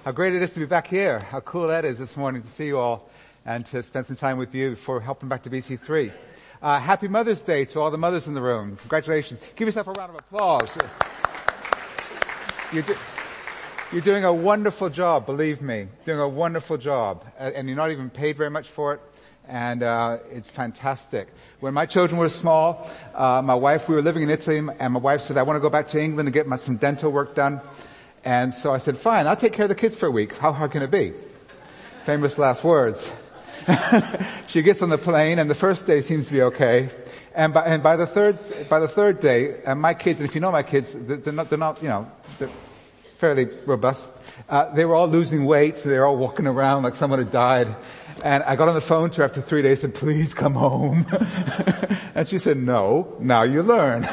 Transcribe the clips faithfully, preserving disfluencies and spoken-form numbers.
How great it is to be back here. How cool that is this morning to see you all and to spend some time with you before helping back to B C three. Uh, happy Mother's Day to all the mothers in the room. Congratulations. Give yourself a round of applause. You're, do- you're doing a wonderful job, believe me. Doing a wonderful job. Uh, and you're not even paid very much for it. And uh it's fantastic. When my children were small, uh my wife, we were living in Italy, and my wife said, I want to go back to England and get my, some dental work done. And so I said, fine, I'll take care of the kids for a week. How hard can it be? Famous last words. She gets on the plane, and the first day seems to be okay. And by, and by the third, by the third day, and my kids, and if you know my kids, they're not, they're not, you know, they're fairly robust. Uh, they were all losing weight, so they were all walking around like someone had died. And I got on the phone to her after three days and said, please come home. And she said, no, now you learn.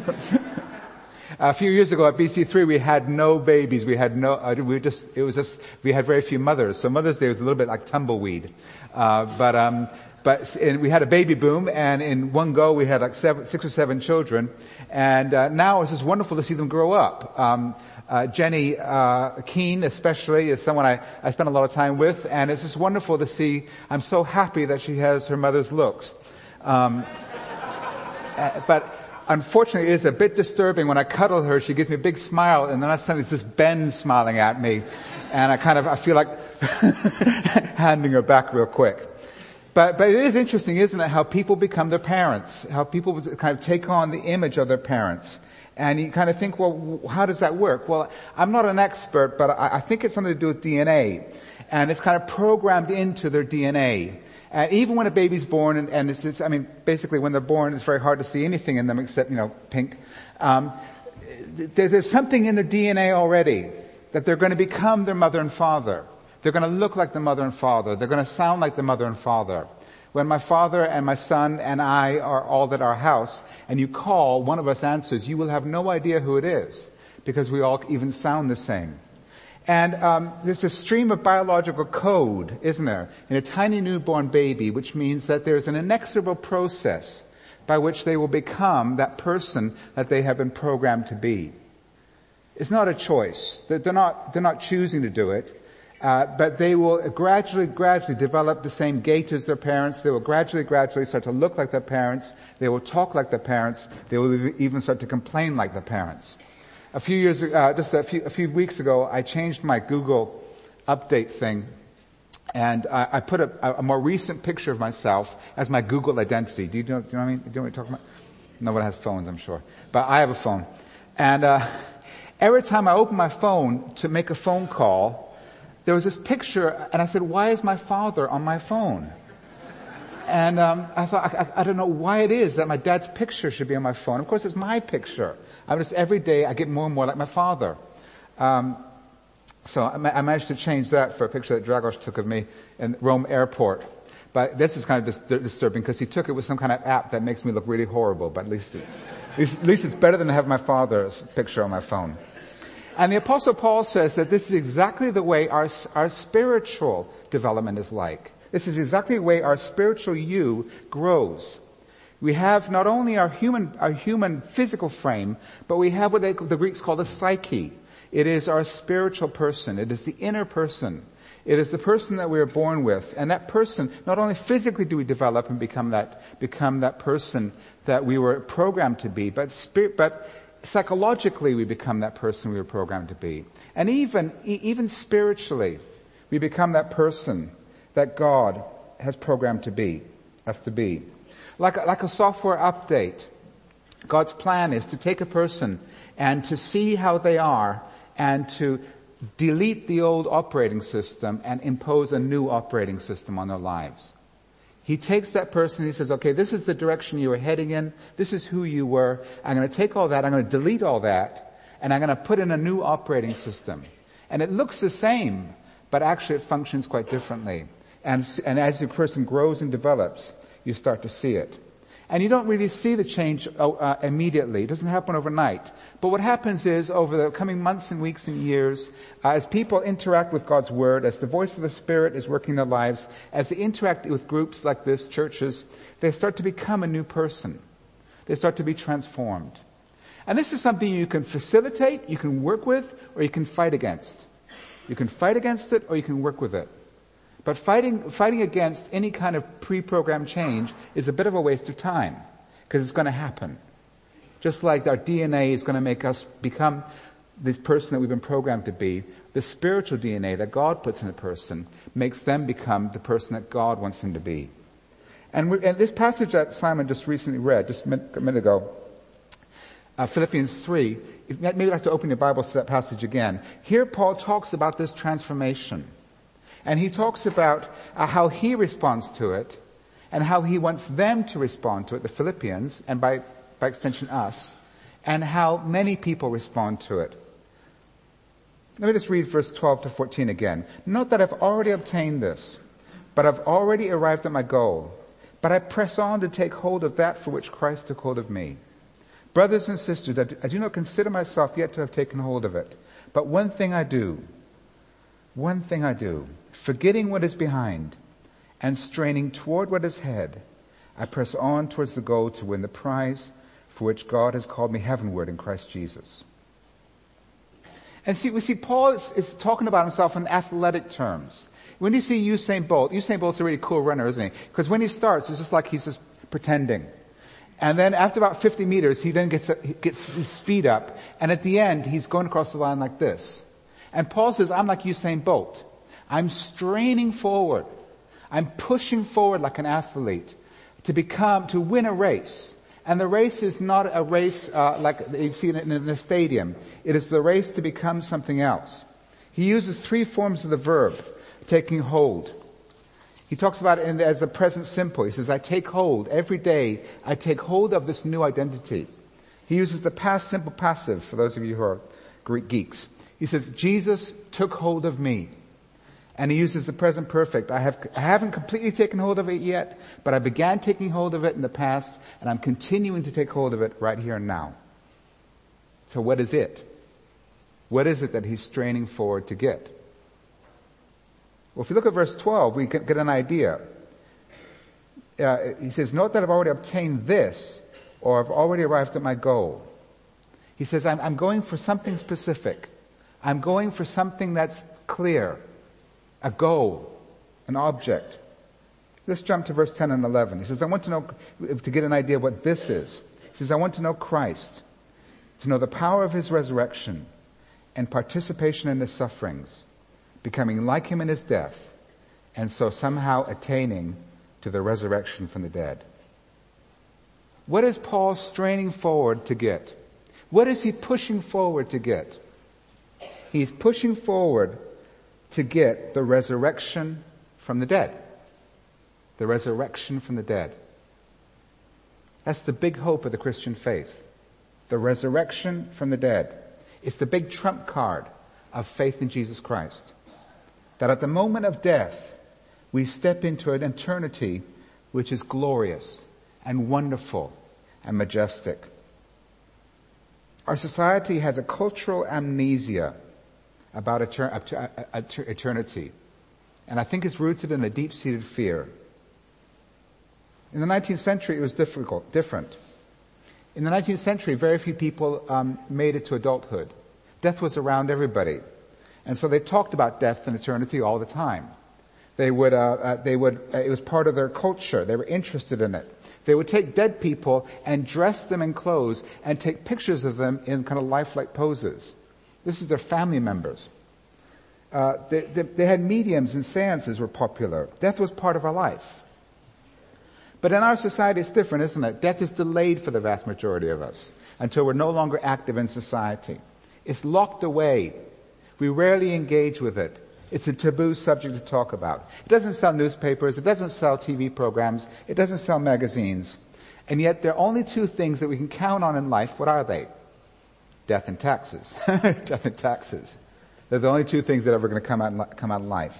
A few years ago at B C three, we had no babies. We had no, uh, we were just, it was just, we had very few mothers. So Mother's Day was a little bit like tumbleweed. Uh, but, um, but and we had a baby boom, and in one go we had like seven, six or seven children. And, uh, now it's just wonderful to see them grow up. Um, uh, Jenny, uh, Keane especially is someone I, I spend a lot of time with, and it's just wonderful to see. I'm so happy that she has her mother's looks. Um, uh, but, Unfortunately, it is a bit disturbing. When I cuddle her, she gives me a big smile, and then suddenly it's just Ben smiling at me. And I kind of, I feel like handing her back real quick. But, but it is interesting, isn't it, how people become their parents, how people kind of take on the image of their parents. And you kind of think, well, how does that work? Well, I'm not an expert, but I, I think it's something to do with D N A. And it's kind of programmed into their D N A. And even when a baby's born, and, and it's just, I mean, basically when they're born, it's very hard to see anything in them except, you know, pink. Um, there, there's something in their D N A already that they're going to become their mother and father. They're going to look like the mother and father. They're going to sound like the mother and father. When my father and my son and I are all at our house, and you call, one of us answers, you will have no idea who it is, because we all even sound the same. And um there's a stream of biological code, isn't there, in a tiny newborn baby, which means that there's an inexorable process by which they will become that person that they have been programmed to be. It's not a choice. They're not, they're not choosing to do it, uh, but they will gradually, gradually develop the same gait as their parents. They will gradually, gradually start to look like their parents. They will talk like their parents. They will even start to complain like their parents. A few years, uh, just a few, a few weeks ago, I changed my Google update thing, and I, I put a, a more recent picture of myself as my Google identity. Do you know, do you know what I mean? Do you know what I'm talking about? No one has phones, I'm sure. But I have a phone. And, uh, every time I open my phone to make a phone call, there was this picture, and I said, why is my father on my phone? And, um, I thought, I, I, I don't know why it is that my dad's picture should be on my phone. Of course, it's my picture. I just, every day I get more and more like my father. Um, so I, I managed to change that for a picture that Dragos took of me in Rome airport. But this is kind of dis- disturbing because he took it with some kind of app that makes me look really horrible. But at least, it, at least, at least it's better than to have my father's picture on my phone. And the Apostle Paul says that this is exactly the way our, our spiritual development is like. This is exactly the way our spiritual you grows. We have not only our human, our human physical frame, but we have what they, the Greeks call the psyche. It is our spiritual person. It is the inner person. It is the person that we are born with. And that person, not only physically do we develop and become that, become that person that we were programmed to be, but spirit, but psychologically we become that person we were programmed to be. And even, even spiritually, we become that person that God has programmed to be, us to be. Like a, like a software update, God's plan is to take a person and to see how they are and to delete the old operating system and impose a new operating system on their lives. He takes that person and he says, okay, this is the direction you were heading in. This is who you were. I'm going to take all that. I'm going to delete all that. And I'm going to put in a new operating system. And it looks the same, but actually it functions quite differently. And, and as the person grows and develops, you start to see it. And you don't really see the change uh, immediately. It doesn't happen overnight. But what happens is, over the coming months and weeks and years, uh, as people interact with God's Word, as the voice of the Spirit is working their lives, as they interact with groups like this, churches, they start to become a new person. They start to be transformed. And this is something you can facilitate, you can work with, or you can fight against. You can fight against it or you can work with it. But fighting, fighting against any kind of pre-programmed change is a bit of a waste of time, because it's going to happen. Just like our D N A is going to make us become this person that we've been programmed to be, the spiritual D N A that God puts in a person makes them become the person that God wants them to be. And, we, and this passage that Simon just recently read, just a minute, a minute ago, uh, Philippians three, if, maybe you'd like to open your Bibles to that passage again. Here Paul talks about this transformation. And he talks about uh, how he responds to it and how he wants them to respond to it, the Philippians, and by, by extension us, and how many people respond to it. Let me just read verse twelve to fourteen again. Note that I've already obtained this, but I've already arrived at my goal. But I press on to take hold of that for which Christ took hold of me. Brothers and sisters, I do, I do not consider myself yet to have taken hold of it. But one thing I do, one thing I do, forgetting what is behind and straining toward what is ahead, I press on towards the goal to win the prize for which God has called me heavenward in Christ Jesus. And see, we see Paul is, is talking about himself in athletic terms. When you see Usain Bolt, Usain Bolt's a really cool runner, isn't he? Because when he starts, it's just like he's just pretending. And then after about fifty meters, he then gets, he gets his speed up. And at the end, he's going across the line like this. And Paul says, I'm like Usain Bolt. I'm straining forward. I'm pushing forward like an athlete to become, to win a race. And the race is not a race uh, like you've seen it in the stadium. It is the race to become something else. He uses three forms of the verb, taking hold. He talks about it in the, as the present simple. He says, I take hold. Every day I take hold of this new identity. He uses the past simple passive for those of you who are Greek geeks. He says, Jesus took hold of me. And he uses the present perfect. I have, I haven't completely taken hold of it yet, but I began taking hold of it in the past, and I'm continuing to take hold of it right here and now. So what is it? What is it that he's straining forward to get? Well, if you look at verse twelve, we get an idea. Uh, he says, note that I've already obtained this, or I've already arrived at my goal. He says, I'm, I'm going for something specific. I'm going for something that's clear. A goal, an object. Let's jump to verse ten and eleven. He says, I want to know, to get an idea of what this is. He says, I want to know Christ, to know the power of his resurrection and participation in his sufferings, becoming like him in his death, and so somehow attaining to the resurrection from the dead. What is Paul straining forward to get? What is he pushing forward to get? He's pushing forward to get the resurrection from the dead. The resurrection from the dead. That's the big hope of the Christian faith. The resurrection from the dead. It's the big trump card of faith in Jesus Christ. That at the moment of death, we step into an eternity which is glorious and wonderful and majestic. Our society has a cultural amnesia about eternity. And I think it's rooted in a deep-seated fear. In the nineteenth century, it was difficult, different. In the nineteenth century, very few people um, made it to adulthood. Death was around everybody. And so they talked about death and eternity all the time. They would, uh, uh, they would, uh, it was part of their culture. They were interested in it. They would take dead people and dress them in clothes and take pictures of them in kind of lifelike poses. This is their family members. Uh, they, they, they had mediums and seances were popular. Death was part of our life. But in our society, it's different, isn't it? Death is delayed for the vast majority of us until we're no longer active in society. It's locked away. We rarely engage with it. It's a taboo subject to talk about. It doesn't sell newspapers. It doesn't sell T V programs. It doesn't sell magazines. And yet there are only two things that we can count on in life. What are they? Death and taxes. Death and taxes. They're the only two things that are ever going to come out, come out of life.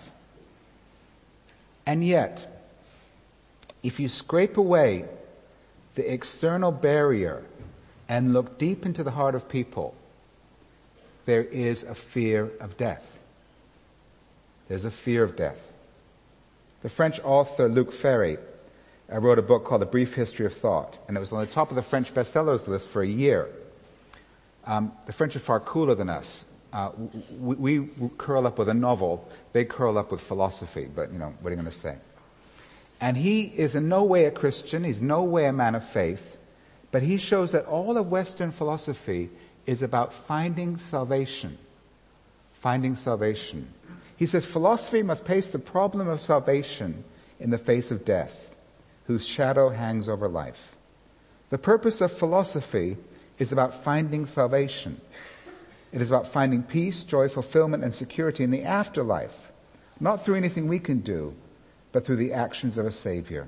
And yet, if you scrape away the external barrier and look deep into the heart of people, there is a fear of death. There's a fear of death. The French author Luc Ferry uh, wrote a book called A Brief History of Thought, and it was on the top of the French bestsellers list for a year. Um, the French are far cooler than us. uh, we, we curl up with a novel. They curl up with philosophy. But, you know, what are you going to say? And he is in no way a Christian. He's no way a man of faith. But he shows that all of Western philosophy is about finding salvation. Finding salvation. He says philosophy must face the problem of salvation in the face of death, whose shadow hangs over life. The purpose of philosophy is about finding salvation. It is about finding peace, joy, fulfillment, and security in the afterlife, not through anything we can do, but through the actions of a Savior.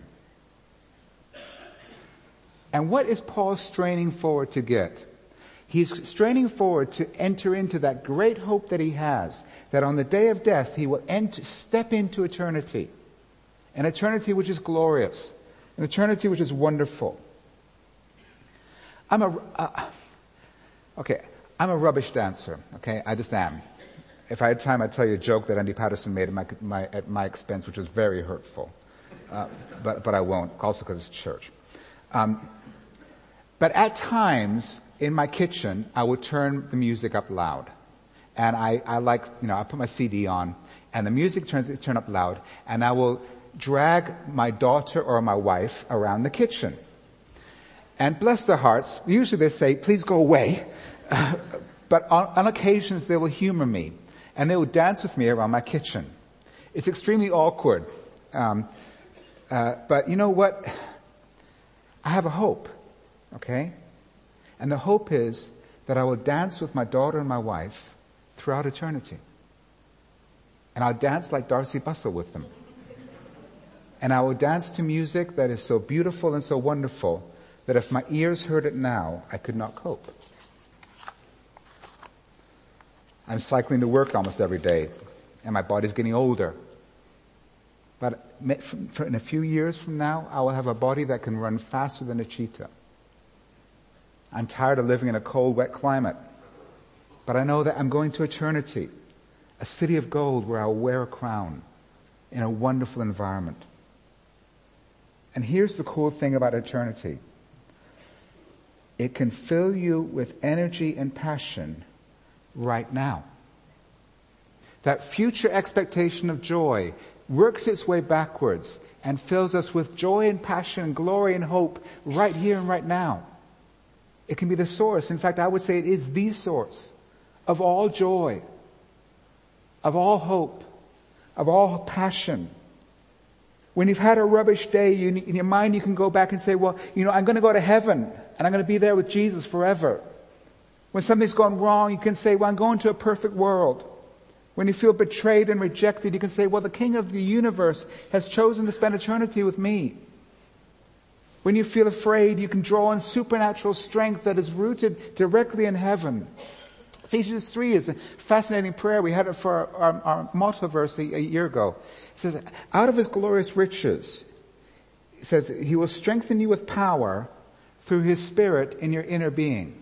And what is Paul straining forward to get? He's straining forward to enter into that great hope that he has, that on the day of death he will enter, step into eternity. An eternity which is glorious. An eternity which is wonderful. I'm a, uh, okay, I'm a rubbish dancer, okay? I just am. If I had time, I'd tell you a joke that Andy Patterson made at my, my, at my expense, which was very hurtful. Uh, but, but I won't, also because it's church. Um, but at times, in my kitchen, I would turn the music up loud. And I, I like, you know, I put my C D on, and the music turns, turn up loud, and I will drag my daughter or my wife around the kitchen. And bless their hearts, usually they say, please go away. But on, on occasions they will humor me, and they will dance with me around my kitchen. It's extremely awkward. Um, uh, but you know what? I have a hope, okay? And the hope is that I will dance with my daughter and my wife throughout eternity. And I'll dance like Darcy Bustle with them. And I will dance to music that is so beautiful and so wonderful that if my ears heard it now, I could not cope. I'm cycling to work almost every day, and my body's getting older. But in a few years from now, I will have a body that can run faster than a cheetah. I'm tired of living in a cold, wet climate. But I know that I'm going to eternity, a city of gold where I'll wear a crown in a wonderful environment. And here's the cool thing about eternity. It can fill you with energy and passion right now. That future expectation of joy works its way backwards and fills us with joy and passion and glory and hope right here and right now. It can be the source. In fact, I would say it is the source of all joy, of all hope, of all passion. When you've had a rubbish day, you, in your mind you can go back and say, well, you know, I'm going to go to heaven and I'm going to be there with Jesus forever. When something's gone wrong, you can say, well, I'm going to a perfect world. When you feel betrayed and rejected, you can say, well, the King of the universe has chosen to spend eternity with me. When you feel afraid, you can draw on supernatural strength that is rooted directly in heaven. Ephesians three is a fascinating prayer. We had it for our, our, our motto verse a, a year ago. It says, out of his glorious riches, it says, he will strengthen you with power through his Spirit in your inner being.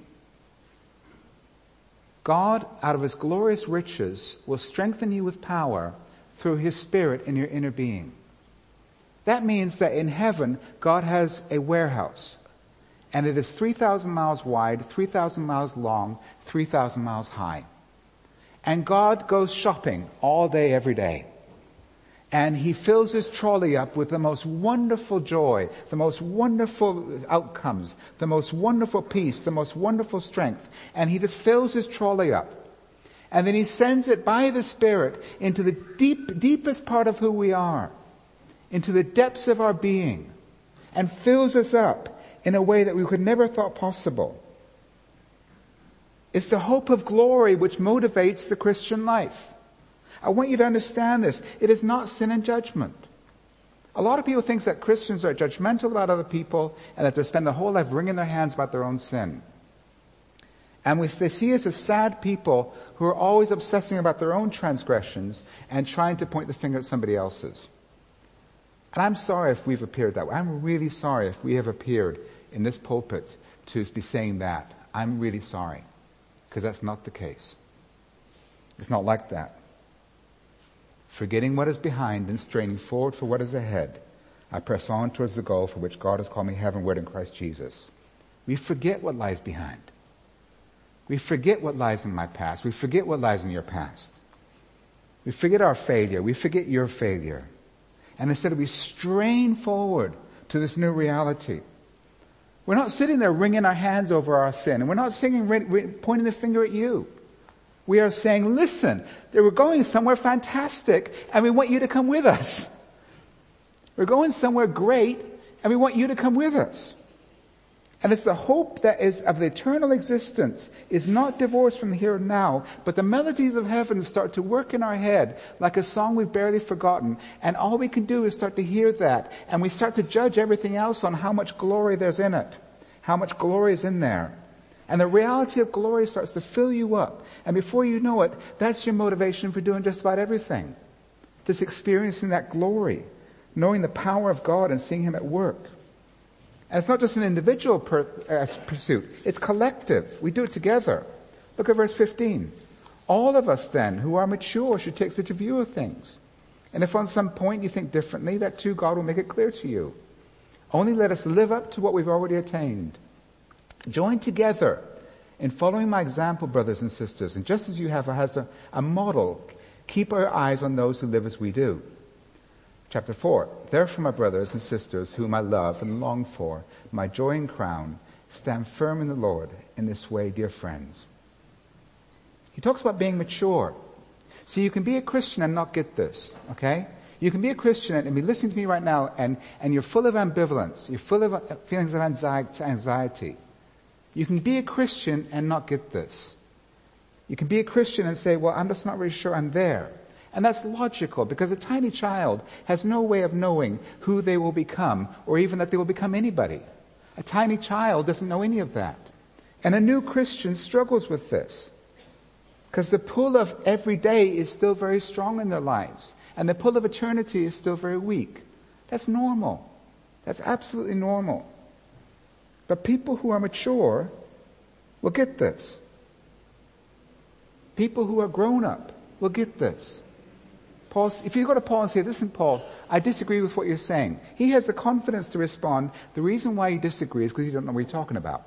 God, out of his glorious riches, will strengthen you with power through his Spirit in your inner being. That means that in heaven, God has a warehouse. And it is three thousand miles wide, three thousand miles long, three thousand miles high. And God goes shopping all day, every day. And he fills his trolley up with the most wonderful joy, the most wonderful outcomes, the most wonderful peace, the most wonderful strength. And he just fills his trolley up. And then he sends it by the Spirit into the deep, deepest part of who we are, into the depths of our being, and fills us up in a way that we could never thought possible. It's the hope of glory which motivates the Christian life. I want you to understand this. It is not sin and judgment. A lot of people think that Christians are judgmental about other people and that they spend their whole life wringing their hands about their own sin. And we, they see us as sad people who are always obsessing about their own transgressions and trying to point the finger at somebody else's. And I'm sorry if we've appeared that way. I'm really sorry if we have appeared in this pulpit to be saying that. I'm really sorry, because that's not the case. It's not like that. Forgetting what is behind and straining forward for what is ahead, I press on towards the goal for which God has called me heavenward in Christ Jesus. We forget what lies behind. We forget what lies in my past. We forget what lies in your past. We forget our failure. We forget your failure. And instead we strain forward to this new reality. We're not sitting there wringing our hands over our sin. And we're not singing, pointing the finger at you. We are saying, listen, we're going somewhere fantastic and we want you to come with us. We're going somewhere great and we want you to come with us. And it's the hope that is of the eternal existence is not divorced from the here and now, but the melodies of heaven start to work in our head like a song we've barely forgotten. And all we can do is start to hear that. And we start to judge everything else on how much glory there's in it. How much glory is in there. And the reality of glory starts to fill you up. And before you know it, that's your motivation for doing just about everything. Just experiencing that glory. Knowing the power of God and seeing Him at work. And it's not just an individual per, uh, pursuit. It's collective. We do it together. Look at verse fifteen. All of us then who are mature should take such a view of things. And if on some point you think differently, that too God will make it clear to you. Only let us live up to what we've already attained. Join together in following my example, brothers and sisters. And just as you have as a, a model, keep our eyes on those who live as we do. Chapter four. Therefore, my brothers and sisters, whom I love and long for, my joy and crown, stand firm in the Lord. In this way, dear friends. He talks about being mature. So you can be a Christian and not get this, okay? You can be a Christian and be listening to me right now and, and you're full of ambivalence. You're full of feelings of anxiety. You can be a Christian and not get this. You can be a Christian and say, well, I'm just not really sure I'm there. And that's logical because a tiny child has no way of knowing who they will become or even that they will become anybody. A tiny child doesn't know any of that. And a new Christian struggles with this because the pull of every day is still very strong in their lives and the pull of eternity is still very weak. That's normal. That's absolutely normal. But people who are mature will get this. People who are grown up will get this. Paul, if you go to Paul and say, listen, Paul, I disagree with what you're saying. He has the confidence to respond, the reason why you disagree is because you don't know what you're talking about.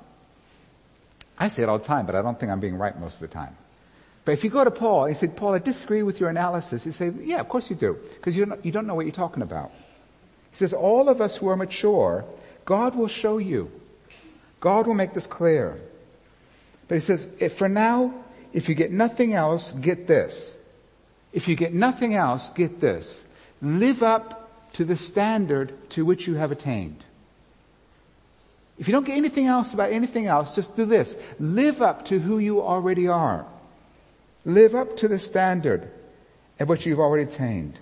I say it all the time, but I don't think I'm being right most of the time. But if you go to Paul and you say, Paul, I disagree with your analysis, he say, yeah, of course you do, because you don't, you don't know what you're talking about. He says, all of us who are mature, God will show you. God will make this clear. But he says, if for now, if you get nothing else, get this. If you get nothing else, get this. Live up to the standard to which you have attained. If you don't get anything else about anything else, just do this. Live up to who you already are. Live up to the standard at which you've already attained.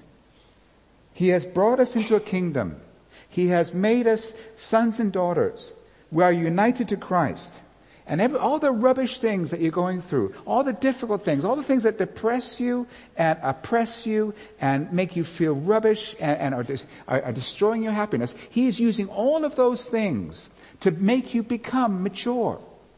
He has brought us into a kingdom. He has made us sons and daughters. We are united to Christ. And every, all the rubbish things that you're going through, all the difficult things, all the things that depress you and oppress you and make you feel rubbish and, and are, dis, are, are destroying your happiness, He is using all of those things to make you become mature.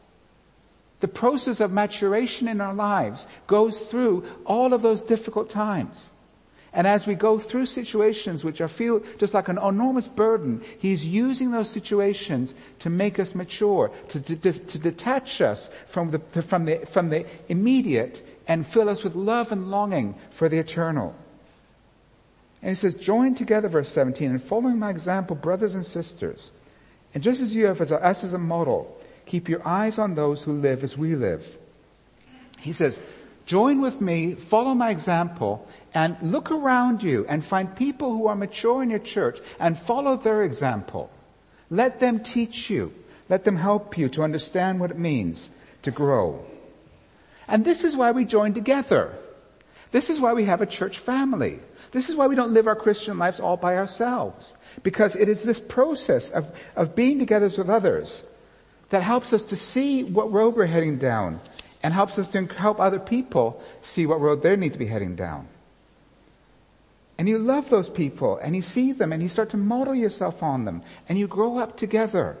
The process of maturation in our lives goes through all of those difficult times. And as we go through situations which I feel just like an enormous burden, He's using those situations to make us mature, to, to, to detach us from the, to, from the, from the immediate and fill us with love and longing for the eternal. And He says, join together, verse seventeen, and following my example, brothers and sisters. And just as you have as a, us as a model, keep your eyes on those who live as we live. He says, join with me, follow my example, and look around you and find people who are mature in your church and follow their example. Let them teach you. Let them help you to understand what it means to grow. And this is why we join together. This is why we have a church family. This is why we don't live our Christian lives all by ourselves. Because it is this process of, of being together with others that helps us to see what road we're heading down and helps us to help other people see what road they need to be heading down. And you love those people and you see them and you start to model yourself on them and you grow up together.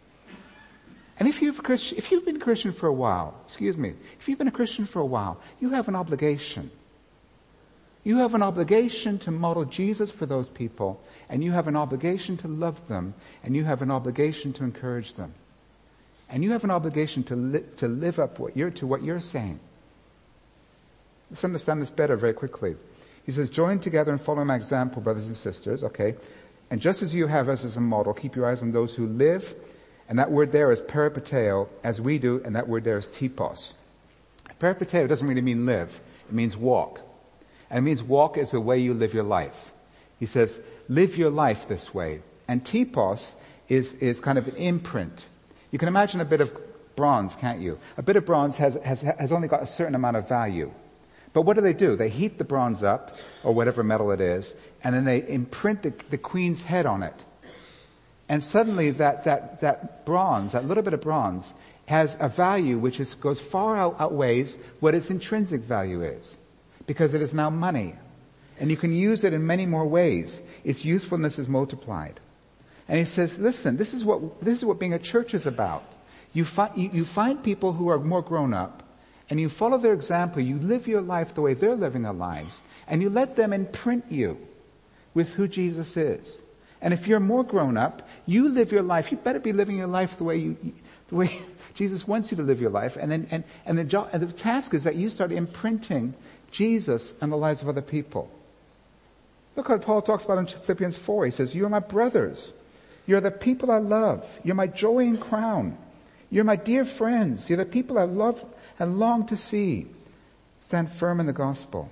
And if you've, Christian, if you've been a Christian for a while, excuse me, if you've been a Christian for a while, you have an obligation. You have an obligation to model Jesus for those people, and you have an obligation to love them, and you have an obligation to encourage them. And you have an obligation to, li- to live up what you're, to what you're saying. Let's understand this better very quickly. He says, join together and follow my example, brothers and sisters, okay? And just as you have us as a model, keep your eyes on those who live, and that word there is peripateo, as we do, and that word there is typos. Peripateo doesn't really mean live. It means walk. And it means walk is the way you live your life. He says, live your life this way. And typos is, is kind of an imprint. You can imagine a bit of bronze, can't you? A bit of bronze has, has, has only got a certain amount of value. But what do they do? They heat the bronze up, or whatever metal it is, and then they imprint the, the queen's head on it. And suddenly that, that, that bronze, that little bit of bronze, has a value which is, goes far out, outweighs what its intrinsic value is. Because it is now money. And you can use it in many more ways. Its usefulness is multiplied. And he says, listen, this is what, this is what being a church is about. You find, you, you find people who are more grown up, and you follow their example. You live your life the way they're living their lives, and you let them imprint you with who Jesus is. And if you're more grown up, you live your life. You better be living your life the way you, the way Jesus wants you to live your life. And then, and, and the job, and the task is that you start imprinting Jesus on the lives of other people. Look what Paul talks about in Philippians four. He says, you are my brothers. You're the people I love. You're my joy and crown. You're my dear friends. You're the people I love and long to see. Stand firm in the gospel.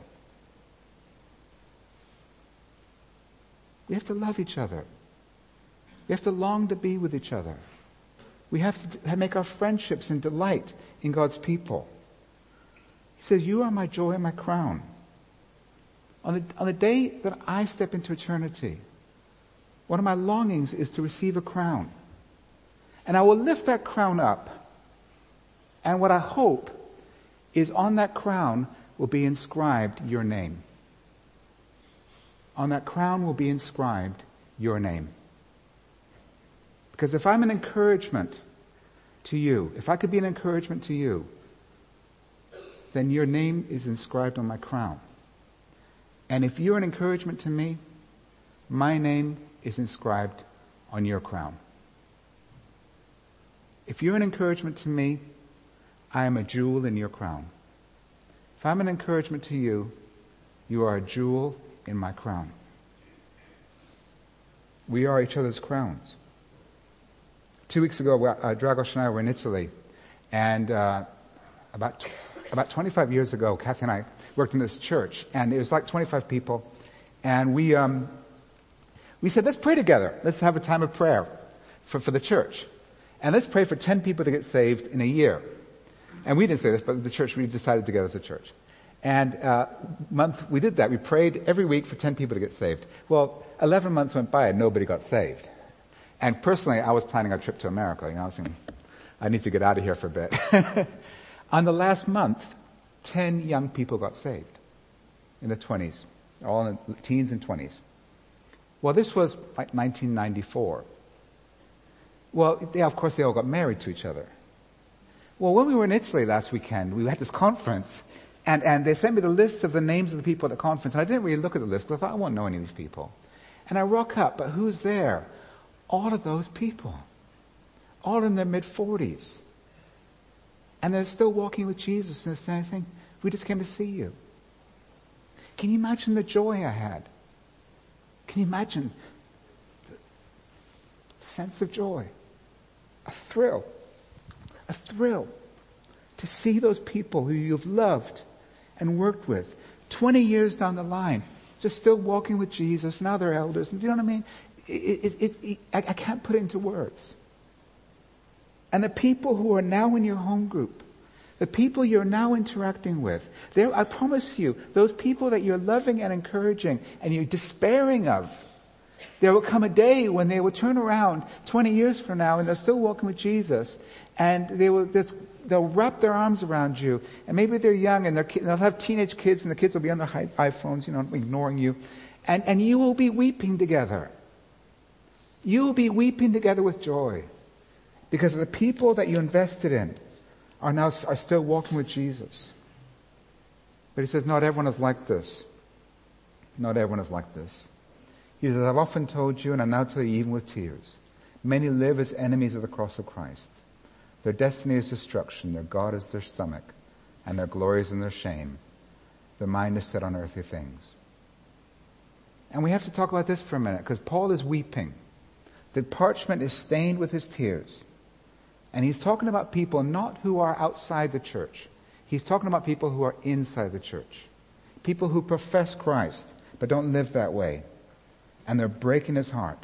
We have to love each other. We have to long to be with each other. We have to make our friendships and delight in God's people. He says, you are my joy and my crown. On the, on the day that I step into eternity, one of my longings is to receive a crown. And I will lift that crown up. And what I hope is on that crown will be inscribed your name. On that crown will be inscribed your name. Because if I'm an encouragement to you, if I could be an encouragement to you, then your name is inscribed on my crown. And if you're an encouragement to me, my name is inscribed on your crown. If you're an encouragement to me, I am a jewel in your crown. If I'm an encouragement to you, you are a jewel in my crown. We are each other's crowns. Two weeks ago, uh, Dragos and I were in Italy, and uh, about about twenty-five years ago, Kathy and I worked in this church, and it was like twenty-five people, and we um, we said, let's pray together. Let's have a time of prayer for, for the church, and let's pray for ten people to get saved in a year. And we didn't say this, but the church, we decided together as a church. And uh month we did that. We prayed every week for ten people to get saved. Well, eleven months went by and nobody got saved. And personally, I was planning a trip to America. You know, I was thinking, I need to get out of here for a bit. On the last month, ten young people got saved in the twenties, all in the teens and twenties. Well, this was like nineteen ninety-four. Well, yeah, of course, they all got married to each other. Well, when we were in Italy last weekend, we had this conference. And, and they sent me the list of the names of the people at the conference, and I didn't really look at the list because I thought, I won't know any of these people. And I rock up, but who's there? All of those people. All in their mid-forties. And they're still walking with Jesus, and they're saying, we just came to see you. Can you imagine the joy I had? Can you imagine the sense of joy? A thrill. A thrill to see those people who you've loved and worked with twenty years down the line, just still walking with Jesus. Now they're elders. And do you know what I mean? It, it, it, it, I, I can't put it into words. And the people who are now in your home group, the people you're now interacting with, there, I promise you, those people that you're loving and encouraging and you're despairing of, there will come a day when they will turn around twenty years from now and they're still walking with Jesus, and they will just, they'll wrap their arms around you, and maybe they're young and they're, they'll have teenage kids, and the kids will be on their iPhones, you know, ignoring you, and, and you will be weeping together. You will be weeping together with joy because the people that you invested in are now are still walking with Jesus. But he says, not everyone is like this. Not everyone is like this. He says, I've often told you, and I now tell you even with tears, many live as enemies of the cross of Christ. Their destiny is destruction, their God is their stomach, and their glory is in their shame. Their mind is set on earthly things. And we have to talk about this for a minute, because Paul is weeping. The parchment is stained with his tears. And he's talking about people not who are outside the church. He's talking about people who are inside the church. People who profess Christ, but don't live that way. And they're breaking his heart.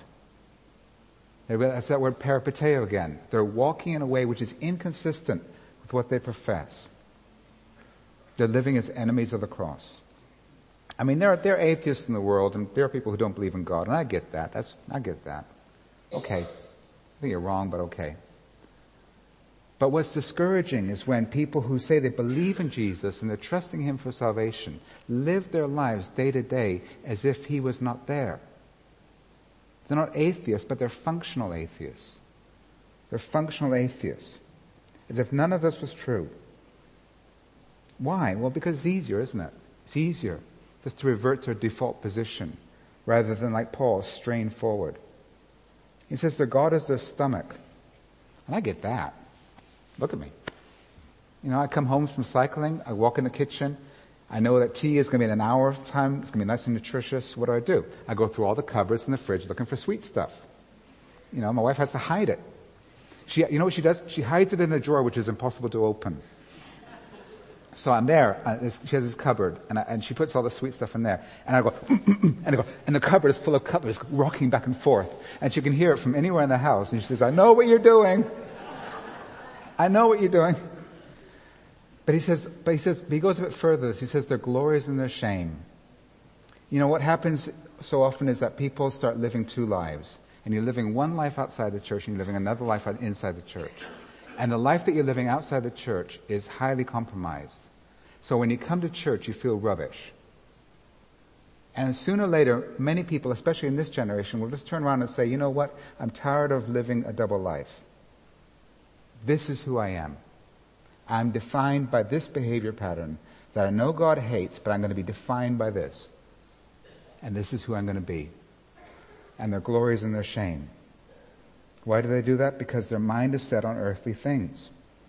That's that word peripateo again. They're walking in a way which is inconsistent with what they profess. They're living as enemies of the cross. I mean, there are, there are atheists in the world, and there are people who don't believe in God, and I get that. That's, I get that. Okay. I think you're wrong, but okay. But what's discouraging is when people who say they believe in Jesus and they're trusting Him for salvation live their lives day to day as if He was not there. They're not atheists, but they're functional atheists. They're functional atheists. As if none of this was true. Why? Well, because it's easier, isn't it? It's easier just to revert to a default position rather than, like Paul, strain forward. He says their God is their stomach. And I get that. Look at me. You know, I come home from cycling, I walk in the kitchen, I know that tea is going to be in an hour of time, it's going to be nice and nutritious. What do I do? I go through all the cupboards in the fridge looking for sweet stuff. You know, my wife has to hide it. She, you know what she does? She hides it in a drawer which is impossible to open. So I'm there, uh, she has this cupboard, and, I, and she puts all the sweet stuff in there. And I go, and I go, and the cupboard is full of cupboards rocking back and forth. And she can hear it from anywhere in the house. And she says, I know what you're doing. I know what you're doing. But he says, but he says, he goes a bit further. He says their glory is in their shame. You know, what happens so often is that people start living two lives. And you're living one life outside the church and you're living another life inside the church. And the life that you're living outside the church is highly compromised. So when you come to church, you feel rubbish. And sooner or later, many people, especially in this generation, will just turn around and say, you know what? I'm tired of living a double life. This is who I am. I'm defined by this behavior pattern that I know God hates, but I'm going to be defined by this. And this is who I'm going to be. And their glory is in their shame. Why do they do that? Because their mind is set on earthly things.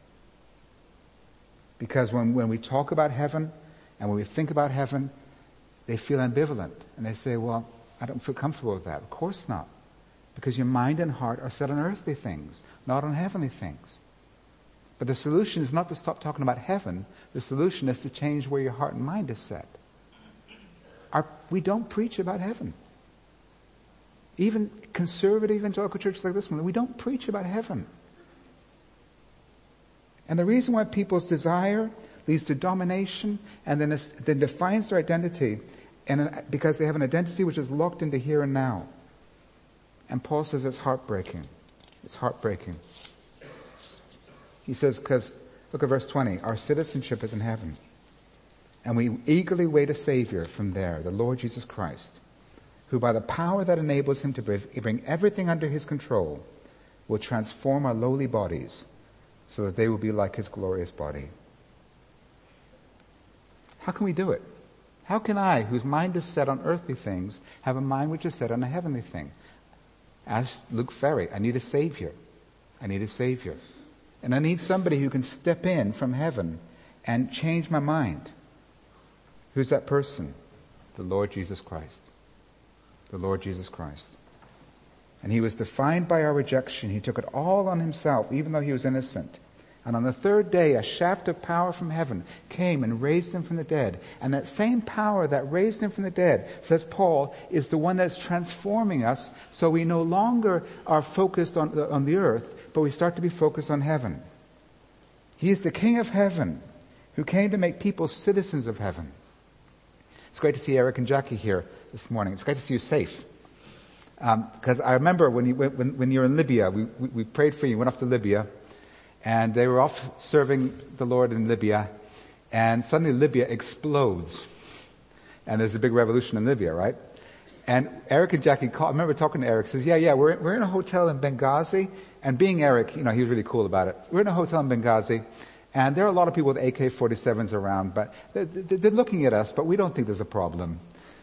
Because when, when we talk about heaven and when we think about heaven, they feel ambivalent. And they say, well, I don't feel comfortable with that. Of course not. Because your mind and heart are set on earthly things, not on heavenly things. But the solution is not to stop talking about heaven. The solution is to change where your heart and mind is set. Our, we don't preach about heaven. Even conservative evangelical churches like this one, we don't preach about heaven. And the reason why people's desire leads to domination and then, then defines their identity, and because they have an identity which is locked into here and now. And Paul says it's heartbreaking. It's heartbreaking. He says, because, look at verse twenty, our citizenship is in heaven. And we eagerly wait a Savior from there, the Lord Jesus Christ, who by the power that enables Him to bring everything under His control will transform our lowly bodies so that they will be like His glorious body. How can we do it? How can I, whose mind is set on earthly things, have a mind which is set on a heavenly thing? Ask Luke Ferry, I need a Savior. I need a Savior. And I need somebody who can step in from heaven and change my mind. Who's that person? The Lord Jesus Christ. The Lord Jesus Christ. And He was defined by our rejection. He took it all on Himself, even though He was innocent. And on the third day, a shaft of power from heaven came and raised Him from the dead. And that same power that raised Him from the dead, says Paul, is the one that's transforming us so we no longer are focused on the, on the earth, but we start to be focused on heaven. He is the King of heaven who came to make people citizens of heaven. It's great to see Eric and Jackie here this morning. It's great to see you safe. Because um, I remember when you, when, when you were in Libya, we, we, we prayed for you, went off to Libya, and they were off serving the Lord in Libya, and suddenly Libya explodes. And there's a big revolution in Libya, right? And Eric and Jackie called, I remember talking to Eric, says, yeah, yeah, we're, we're in a hotel in Benghazi, and being Eric, you know, he was really cool about it. We're in a hotel in Benghazi, and there are a lot of people with A K forty-sevens around, but they're, they're looking at us, but we don't think there's a problem.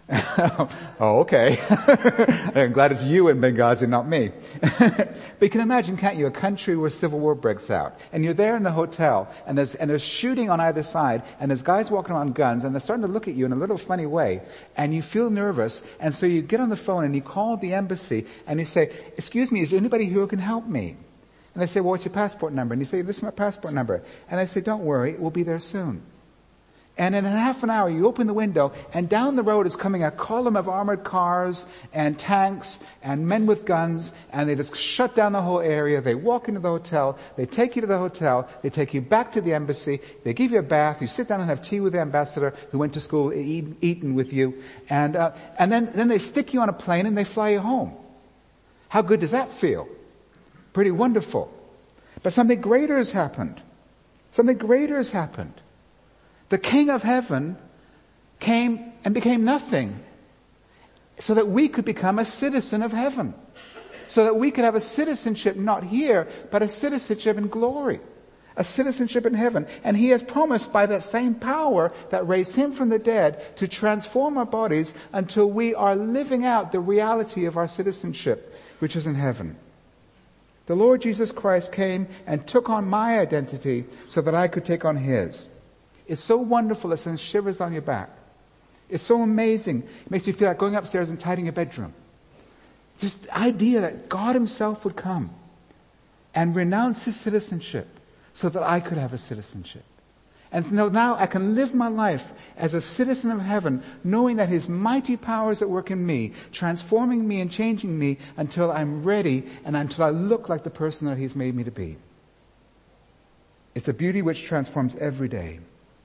Oh, okay. I'm glad it's you in Benghazi, not me. But you can imagine, can't you, a country where civil war breaks out, and you're there in the hotel, and there's and there's shooting on either side, and there's guys walking around guns, and they're starting to look at you in a little funny way, and you feel nervous, and so you get on the phone and you call the embassy, and you say, "Excuse me, is there anybody here who can help me?" And they say, "Well, what's your passport number?" And you say, "This is my passport number." And they say, "Don't worry, we'll be there soon." And in a half an hour, you open the window, and down the road is coming a column of armored cars and tanks and men with guns, and they just shut down the whole area. They walk into the hotel. They take you to the hotel. They take you back to the embassy. They give you a bath. You sit down and have tea with the ambassador who went to school, eat, eaten with you. And, uh, and then, then they stick you on a plane and they fly you home. How good does that feel? Pretty wonderful. But something greater has happened. Something greater has happened. The King of Heaven came and became nothing so that we could become a citizen of heaven. So that we could have a citizenship not here, but a citizenship in glory. A citizenship in heaven. And He has promised by that same power that raised Him from the dead to transform our bodies until we are living out the reality of our citizenship, which is in heaven. The Lord Jesus Christ came and took on my identity so that I could take on His. It's so wonderful it sends shivers down your back. It's so amazing. It makes you feel like going upstairs and tidying your bedroom. Just the idea that God Himself would come and renounce His citizenship so that I could have a citizenship. And so now I can live my life as a citizen of heaven, knowing that His mighty power is at work in me, transforming me and changing me until I'm ready and until I look like the person that He's made me to be. It's a beauty which transforms every day.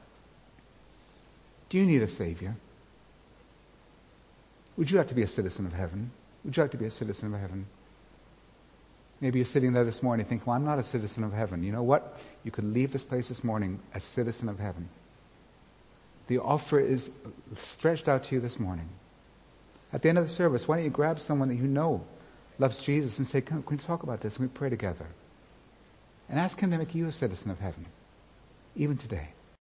Do you need a Savior? Would you like to be a citizen of heaven? Would you like to be a citizen of heaven? Maybe you're sitting there this morning and think, well, I'm not a citizen of heaven. You know what? You could leave this place this morning a citizen of heaven. The offer is stretched out to you this morning. At the end of the service, why don't you grab someone that you know loves Jesus and say, can we talk about this? And we pray together. And ask Him to make you a citizen of heaven, even today.